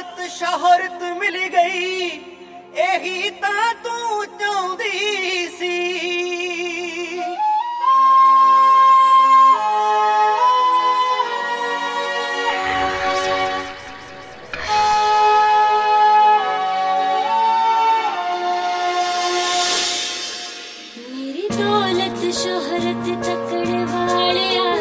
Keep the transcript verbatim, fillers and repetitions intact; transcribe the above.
दौलत शोहरत मिल गई, यही तां तू चाहुंदी सी। मेरी दौलत शोहरत तकड़ वालिया